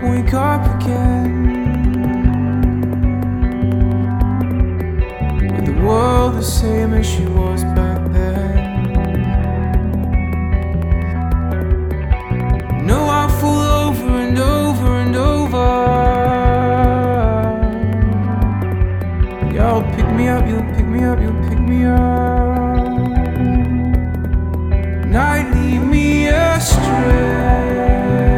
wake up again. With the world the same as she was back